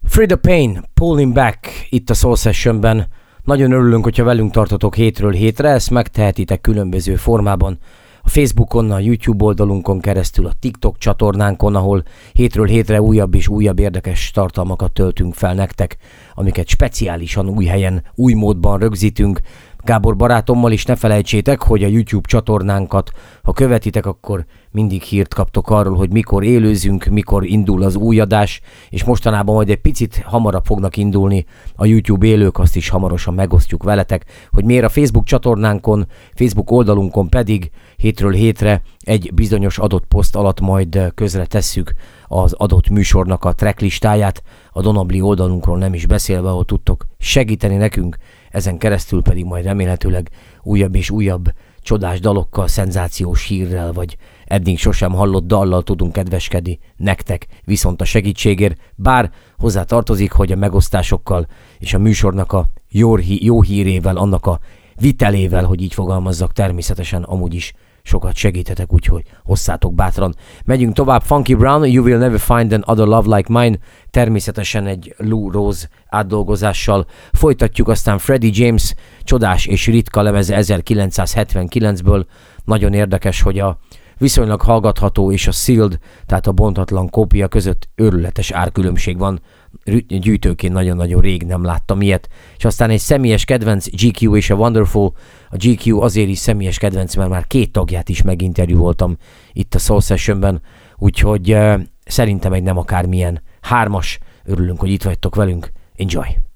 Free the Pain, Pulling Back itt a Soul Sessionben. Nagyon örülünk, hogyha velünk tartotok hétről hétre, ezt megtehetitek különböző formában. A Facebookon, a YouTube oldalunkon keresztül, a TikTok csatornánkon, ahol hétről hétre újabb és újabb érdekes tartalmakat töltünk fel nektek, amiket speciálisan új helyen, új módban rögzítünk. Gábor barátommal is ne felejtsétek, hogy a YouTube csatornánkat, ha követitek, akkor mindig hírt kaptok arról, hogy mikor élőzünk, mikor indul az új adás, és mostanában majd egy picit hamarabb fognak indulni a YouTube élők, azt is hamarosan megosztjuk veletek, hogy miért a Facebook csatornánkon, Facebook oldalunkon pedig hétről hétre egy bizonyos adott poszt alatt majd közre tesszük az adott műsornak a tracklistáját, a Donabli oldalunkról nem is beszélve, ahol tudtok segíteni nekünk, ezen keresztül pedig majd remélhetőleg újabb és újabb csodás dalokkal, szenzációs hírrel, vagy eddig sosem hallott dallal tudunk kedveskedni nektek viszont a segítségért, bár hozzá tartozik, hogy a megosztásokkal és a műsornak a jó hírével, annak a vitelével, hogy így fogalmazzak, természetesen amúgy is sokat segíthetek, úgyhogy hosszátok bátran. Megyünk tovább, Funky Brown, You Will Never Find Another Love Like Mine, természetesen egy Lou Rose átdolgozással. Folytatjuk aztán Freddie James csodás és ritka lemeze 1979-ből. Nagyon érdekes, hogy a viszonylag hallgatható és a sealed, tehát a bontatlan kópia között őrületes árkülönbség van. Gyűjtőként nagyon-nagyon rég nem láttam ilyet. És aztán egy személyes kedvenc, GQ és a Wonderful. A GQ azért is személyes kedvenc, mert már 2 tagját is meginterjúvoltam itt a Soul Sessionben, úgyhogy szerintem egy nem akármilyen 3-as. Örülünk, hogy itt vagytok velünk. Enjoy!